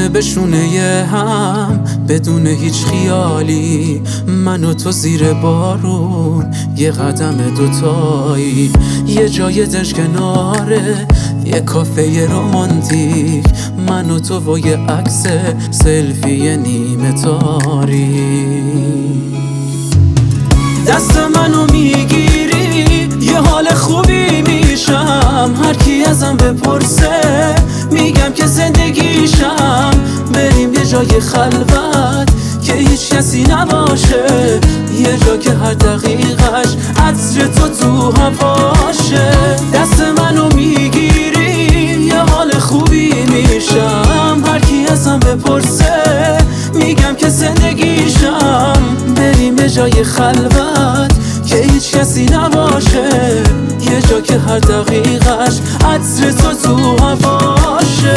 شونه به شونه هم بدون هیچ خیالی، من و تو زیر بارون یه قدم دوتایی، یه جای دش کناره یه کافه رومانتیک، من و تو و یه عکس سلفی نیمه تاری. دست منو میگیری یه حال خوبی میشم، هر کی ازم بپرسه میگم که زندگیشم. بریم یه جای خلوت که هیچ کسی نباشه، یه جا که هر دقیقش عطر تو هواشه. دست منو میگیری یه حال خوبی میشم، هر کی ازم بپرسه میگم که زندگیشم. بریم یه جای خلوت که هیچ کسی نباشه، یه جا که هر دقیقش عطر تو هواشه.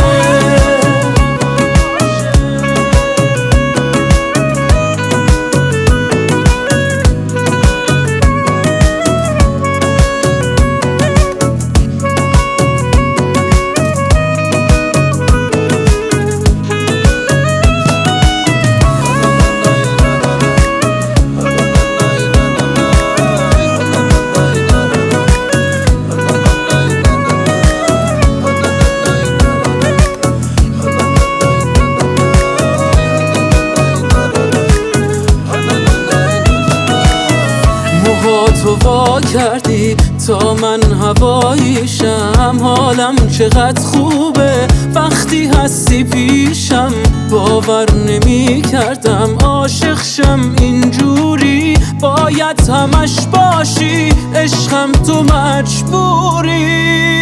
تو وا کردی تا من هواییشم، حالم چقدر خوبه وقتی هستی پیشم. باور نمی کردم عاشق شم اینجوری، باید همش باشی عشقم تو مجبوری.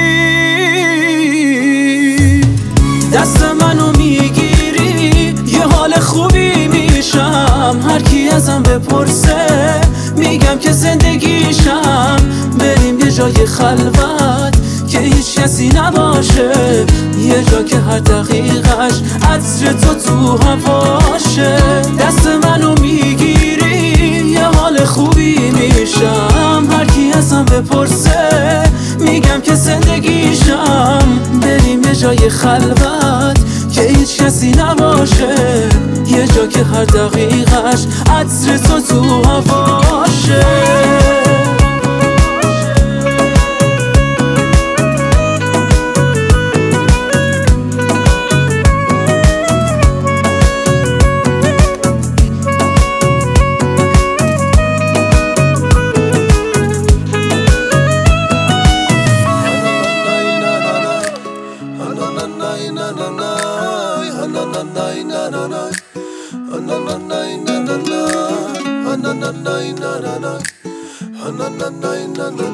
دست منو میگیری یه حال خوبی میشم، هر کی ازم بپرسه میگم که زندگیشم. بریم یه جای خلوت که هیچ کسی نباشه، یه جا که هر دقیقش عطر تو هواشه. دست منو میگیری یه حال خوبی میشم، هر کی ازم بپرسه میگم که زندگیشم. بریم یه جای خلوت که هیچ کسی نباشه، یه جا که هر دقیقش عطر تو هواشه.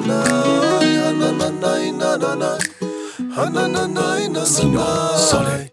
سینا صالح